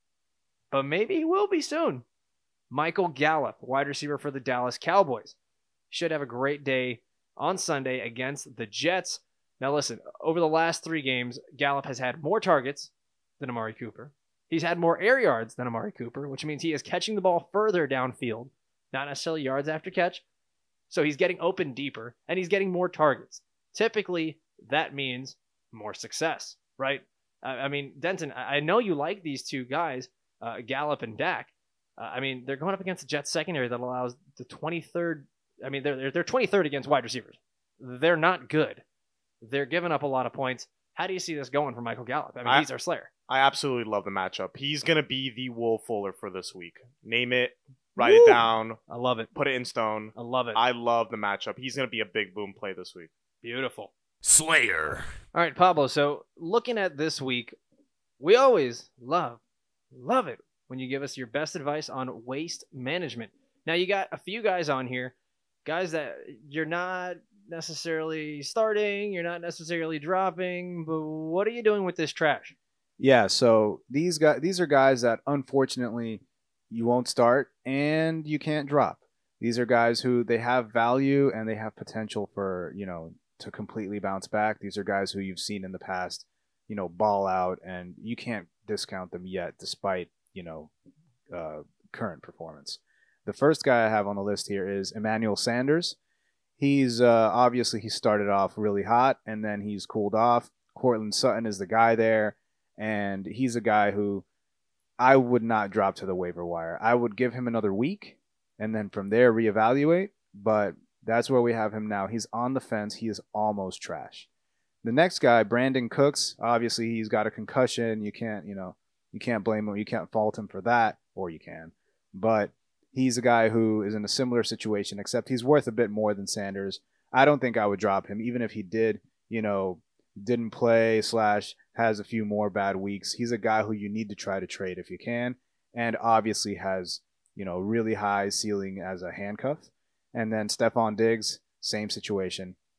but maybe he will be soon. Michael Gallup, wide receiver for the Dallas Cowboys. Should have a great day on Sunday against the Jets. Now listen, over the last three games, Gallup has had more targets than Amari Cooper. He's had more air yards than Amari Cooper, which means he is catching the ball further downfield, not necessarily yards after catch. So he's getting open deeper, and he's getting more targets. Typically, that means more success, right? I mean, Denton, I know you like these two guys, Uh, Gallup and Dak. Uh, I mean, they're going up against the Jets secondary that allows the twenty-third. I mean, they're, they're they're twenty-third against wide receivers. They're not good. They're giving up a lot of points. How do you see this going for Michael Gallup? I mean, I, he's our slayer. I absolutely love the matchup. He's going to be the Will Fuller for this week. Name it, write Woo! it down, I love it. put it in stone. I love it. I love the matchup. He's going to be a big boom play this week. Beautiful. Slayer. All right, Pablo. So looking at this week, we always love, love it when you give us your best advice on waste management. Now, you got a few guys on here, guys that you're not necessarily starting, you're not necessarily dropping, but what are you doing with this trash? Yeah, so these guys, these are guys that unfortunately you won't start and you can't drop. These are guys who they have value and they have potential for, you know, to completely bounce back. These are guys who you've seen in the past, you know, ball out, and you can't discount them yet despite, you know, uh, current performance. The first guy I have on the list here is Emmanuel Sanders. He's uh, obviously he started off really hot and then he's cooled off. Cortland Sutton is the guy there, and he's a guy who I would not drop to the waiver wire. I would give him another week and then from there reevaluate, but that's where we have him now. He's on the fence. He is almost trash. The next guy, Brandon Cooks, obviously he's got a concussion. You can't, you know, you can't blame him. You can't fault him for that, or you can. But he's a guy who is in a similar situation, except he's worth a bit more than Sanders. I don't think I would drop him, even if he did, you know, didn't play slash has a few more bad weeks. He's a guy who you need to try to trade if you can, and obviously has, you know, really high ceiling as a handcuff. And then Stephon Diggs, same situation.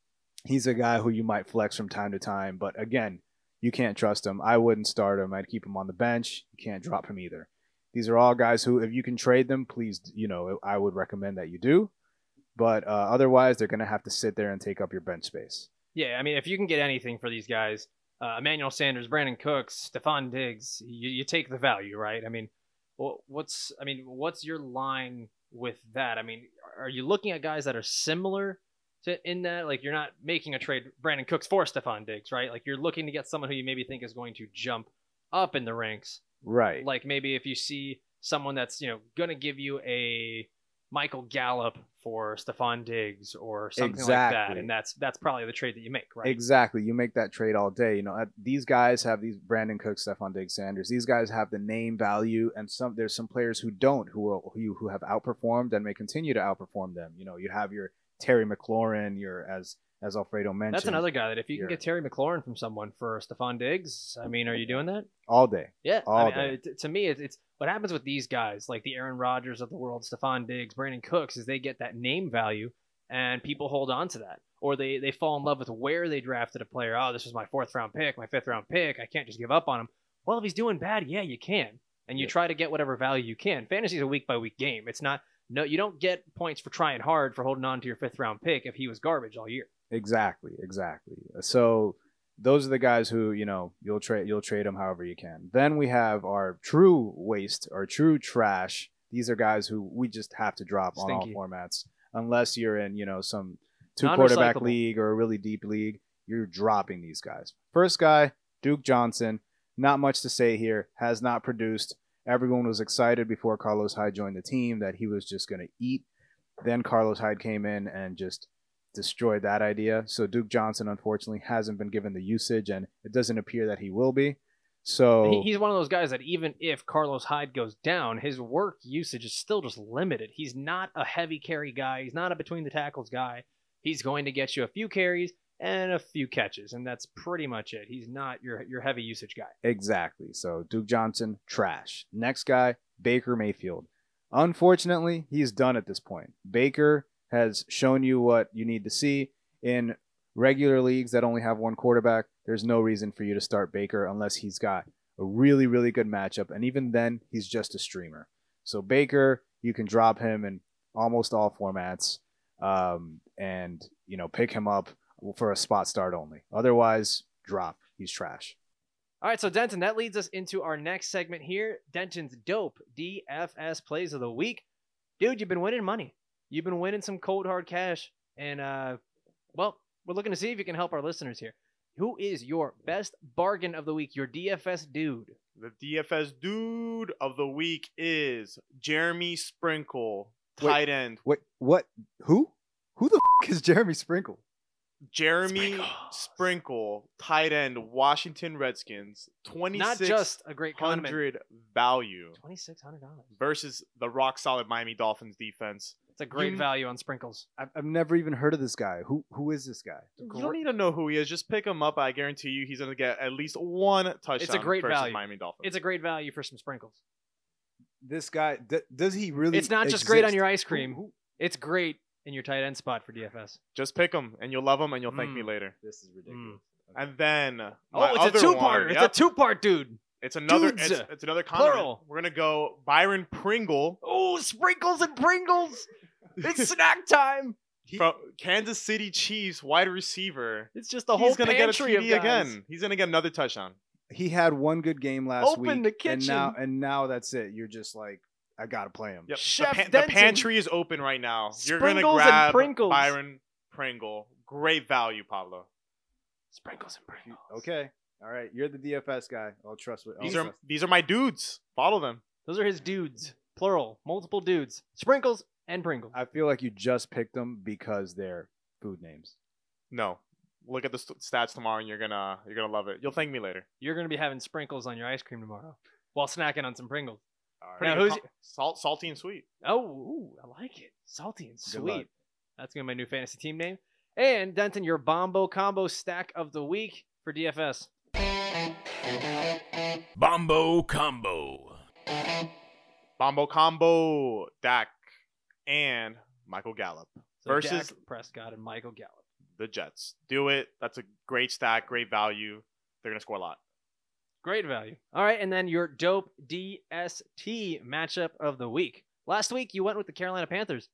He's a guy who you might flex from time to time, but again, you can't trust him. I wouldn't start him. I'd keep him on the bench. You can't drop him either. These are all guys who, if you can trade them, please, you know, I would recommend that you do. But uh, otherwise, they're going to have to sit there and take up your bench space. Yeah, I mean, if you can get anything for these guys, uh, Emmanuel Sanders, Brandon Cooks, Stephon Diggs, you, you take the value, right? I mean, well, what's I mean, what's your line with that? I mean, are you looking at guys that are similar to in that? Like, you're not making a trade Brandon Cooks for Stephon Diggs, right? Like, you're looking to get someone who you maybe think is going to jump up in the ranks. Right. Like, maybe if you see someone that's, you know, going to give you a Michael Gallup for Stephon Diggs or something exactly. like that, and that's that's probably the trade that you make, right? Exactly. You make that trade all day. You know, these guys have these Brandon Cooks, Stephon Diggs, Sanders. These guys have the name value, and some there's some players who don't, who are, who who have outperformed and may continue to outperform them. You know, you have your Terry McLaurin, your as as Alfredo mentioned. That's another guy that if you can your, get Terry McLaurin from someone for Stephon Diggs, I mean, are you doing that? All day. Yeah. All I mean, day. I, t- to me, it's, it's what happens with these guys, like the Aaron Rodgers of the world, Stephon Diggs, Brandon Cooks, is they get that name value, and people hold on to that. Or they, they fall in love with where they drafted a player. Oh, this was my fourth round pick, my fifth round pick. I can't just give up on him. Well, if he's doing bad, yeah, you can. And you yeah. try to get whatever value you can. Fantasy is a week by week game. It's not, no, you don't get points for trying hard for holding on to your fifth round pick if he was garbage all year. Exactly, exactly. So those are the guys who, you know, you'll trade you'll trade them however you can. Then we have our true waste, our true trash. These are guys who we just have to drop Stinky. on all formats. Unless you're in, you know, some two quarterback Non-recyclable. league or a really deep league, you're dropping these guys. First guy, Duke Johnson. Not much to say here. Has not produced. Everyone was excited before Carlos Hyde joined the team that he was just going to eat. Then Carlos Hyde came in and just destroyed that idea. So Duke Johnson, unfortunately, hasn't been given the usage, and it doesn't appear that he will be. So He- he's one of those guys that even if Carlos Hyde goes down, his work usage is still just limited. He's not a heavy carry guy. He's not a between the tackles guy. He's going to get you a few carries and a few catches, and that's pretty much it. He's not your your heavy usage guy. exactly. So Duke Johnson, trash. Next guy, Baker Mayfield. Unfortunately, he's done at this point. Baker has shown you what you need to see. In regular leagues that only have one quarterback, there's no reason for you to start Baker unless he's got a really, really good matchup. And even then, he's just a streamer. So Baker, you can drop him in almost all formats um, and, you know, pick him up for a spot start only. Otherwise, drop. He's trash. All right, so Denton, that leads us into our next segment here. Denton's dope D F S plays of the week. Dude, you've been winning money. You've been winning some cold hard cash, and uh, well, we're looking to see if you can help our listeners here. Who is your best bargain of the week? Your D F S dude. The D F S dude of the week is Jeremy Sprinkle, Wait. tight end. Wait, what? Who? Who the f- is Jeremy Sprinkle? Jeremy Sprinkles. Sprinkle, tight end, Washington Redskins, Not twenty-six just a great condiment. hundred value twenty-six hundred dollars. versus the rock solid Miami Dolphins defense. It's a great You- value on Sprinkles. I've, I've never even heard of this guy. Who Who is this guy? You don't need to know who he is. Just pick him up. I guarantee you, he's gonna get at least one touchdown. It's a great versus value. Miami Dolphins. It's a great value for some Sprinkles. This guy, d- does he really It's not just great on exist? your ice cream. Who- who- It's great in your tight end spot for D F S. Just pick him, and you'll love him, and you'll thank me Mm. later. This is ridiculous. And then Oh, my it's a other two-parter. one- It's yep, a two-part dude. It's another. Dudes. It's, it's another comment. Plural. We're gonna go Byron Pringle Oh, Sprinkles and Pringles. It's snack time. from Kansas City Chiefs, wide receiver. It's just a whole He's gonna get a pantry T of D guys. again. He's gonna get another touchdown. He had one good game last Open week, the and now kitchen. and now that's it. You're just like, I gotta play him. Yep. Chef the, pan- the Denton. pantry is open right now. You're gonna Sprinkles and grab Prinkles. Byron Pringle. Great value, Pablo. Sprinkles and Pringles. Okay, all right. You're the D F S guy. I'll trust what. These I'll are trust. these are my dudes. Follow them. Those are his dudes. Plural. Multiple dudes. Sprinkles and Pringles. I feel like you just picked them because they're food names. No, look at the st- stats tomorrow, and you're gonna you're gonna love it. You'll thank me later. You're going to be having sprinkles on your ice cream tomorrow while snacking on some Pringles. Pretty Now, good who's com- salt, salty and sweet. Oh, ooh, I like it. Salty and Good luck. sweet. That's going to be my new fantasy team name. And Denton, your Bombo Combo stack of the week for D F S. Bombo Combo. Bombo combo, Dak and Michael Gallup So versus Dak Prescott and Michael Gallup. the Jets. Do it. That's a great stack, great value. They're going to score a lot. Great value. All right, and then your dope D S T matchup of the week. Last week, you went with the Carolina Panthers,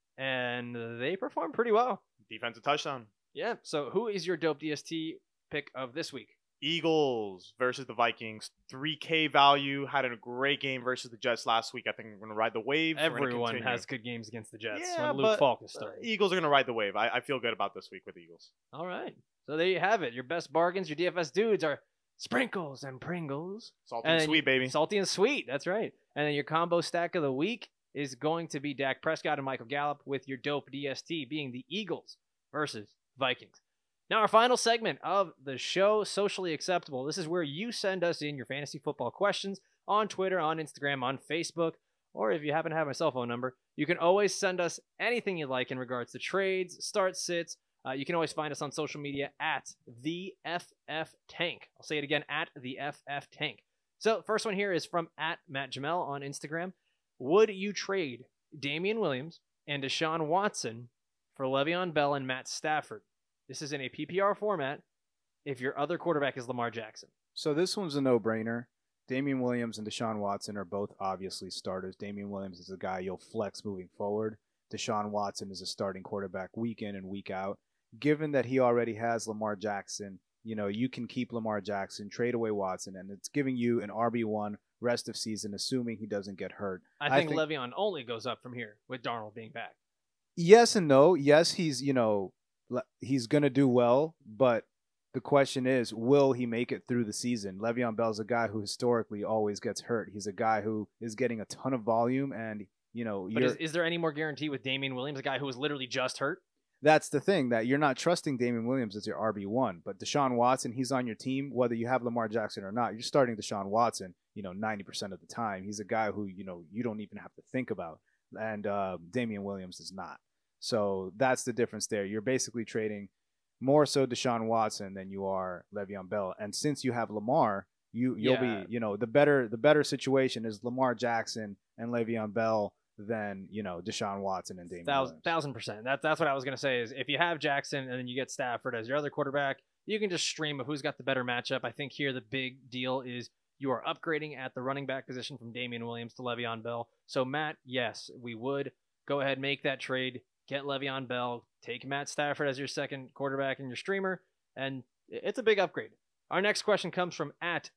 and they performed pretty well. Defensive touchdown. Yeah, so who is your dope D S T pick of this week? Eagles versus the Vikings. three K value. Had a great game versus the Jets last week. I think we're going to ride the wave. Everyone has good games against the Jets yeah, when Luke but, Falk is uh, starting. Eagles are going to ride the wave. I, I feel good about this week with the Eagles. All right. So there you have it. Your best bargains, your D F S dudes are Sprinkles and Pringles. Salty and, and sweet, you, baby. Salty and sweet. That's right. And then your combo stack of the week is going to be Dak Prescott and Michael Gallup, with your dope D S T being the Eagles versus Vikings. Now, our final segment of the show, Socially Acceptable. This is where you send us in your fantasy football questions on Twitter, on Instagram, on Facebook, or if you happen to have my cell phone number, you can always send us anything you like in regards to trades, start sits. Uh, you can always find us on social media at the F F Tank. I'll say it again, at the F F Tank. So, first one here is from at Matt Jamel on Instagram. Would you trade Damian Williams and Deshaun Watson for Le'Veon Bell and Matt Stafford? This is in a P P R format if your other quarterback is Lamar Jackson. So this one's a no-brainer. Damian Williams and Deshaun Watson are both obviously starters. Damian Williams is a guy you'll flex moving forward. Deshaun Watson is a starting quarterback week in and week out. Given that he already has Lamar Jackson, you know, you can keep Lamar Jackson, trade away Watson, and it's giving you an R B one rest of season, assuming he doesn't get hurt. I think, I think Le'Veon only goes up from here with Darnold being back. Yes and no. Yes, he's, you know, he's going to do well, but the question is, will he make it through the season? Le'Veon Bell's a guy who historically always gets hurt. He's a guy who is getting a ton of volume, and, you know... But is, is there any more guarantee with Damian Williams, a guy who was literally just hurt? That's the thing, that you're not trusting Damian Williams as your R B one, but Deshaun Watson, he's on your team, whether you have Lamar Jackson or not. You're starting Deshaun Watson, you know, ninety percent of the time. He's a guy who, you know, you don't even have to think about, and uh, Damian Williams is not. So that's the difference there. You're basically trading more so Deshaun Watson than you are Le'Veon Bell. And since you have Lamar, you you'll yeah. be, you know, the better the better situation is Lamar Jackson and Le'Veon Bell than, you know, Deshaun Watson and Damian thousand, Williams. Thousand percent. That's that's what I was gonna say. Is if you have Jackson and then you get Stafford as your other quarterback, you can just stream of who's got the better matchup. I think here the big deal is you are upgrading at the running back position from Damian Williams to Le'Veon Bell. So Matt, yes, we would go ahead and make that trade. Get Le'Veon Bell, take Matt Stafford as your second quarterback and your streamer, and it's a big upgrade. Our next question comes from at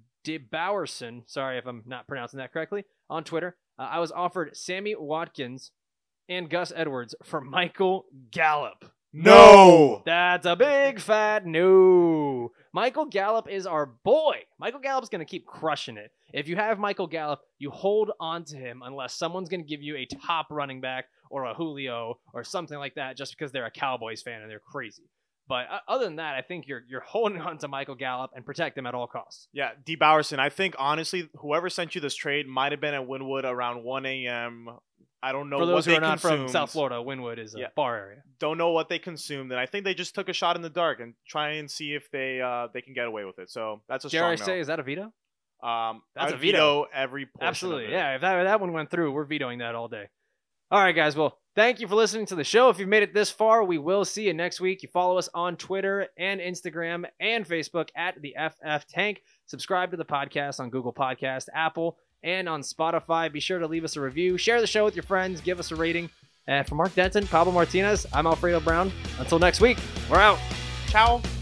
DeBowerson. Sorry if I'm not pronouncing that correctly. On Twitter, uh, I was offered Sammy Watkins and Gus Edwards for Michael Gallup. No! That's a big fat no. Michael Gallup is our boy. Michael Gallup's going to keep crushing it. If you have Michael Gallup, you hold on to him unless someone's going to give you a top running back or a Julio or something like that just because they're a Cowboys fan and they're crazy. But uh, other than that, I think you're you're holding on to Michael Gallup and protect him at all costs. Yeah, D. Bowerson, I think, honestly, whoever sent you this trade might have been at Wynwood around one a.m. I don't know what they consumed. For those who are not from South Florida, Wynwood is a yeah. bar area. Don't know what they consumed, and I think they just took a shot in the dark and try and see if they uh, they can get away with it. So that's a Dare I strong say, no. is that a veto? Um, that's I a veto. veto every portion Absolutely, of it. yeah. If that, if that one went through, we're vetoing that all day. All right, guys. Well, thank you for listening to the show. If you've made it this far, we will see you next week. You follow us on Twitter and Instagram and Facebook at the F F Tank. Subscribe to the podcast on Google Podcast, Apple, and on Spotify. Be sure to leave us a review. Share the show with your friends. Give us a rating. And for Mark Denton, Pablo Martinez, I'm Alfredo Brown. Until next week, we're out. Ciao.